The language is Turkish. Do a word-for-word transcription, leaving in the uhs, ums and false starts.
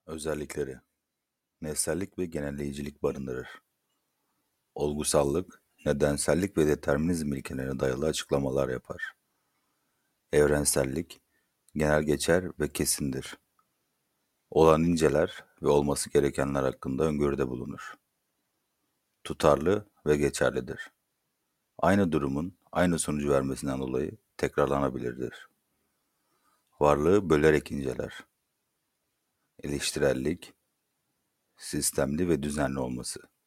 Özellikleri: nessellik ve genelleyicilik barındırır. Olgusallık, nedensellik ve determinizm ilkelerine dayalı açıklamalar yapar. Evrensellik, genel geçer ve kesindir. Olan inceler ve olması gerekenler hakkında öngörüde bulunur. Tutarlı ve geçerlidir. Aynı durumun aynı sonucu vermesinden dolayı tekrarlanabilirdir. Varlığı bölerek inceler. Eleştirellik, sistemli ve düzenli olması.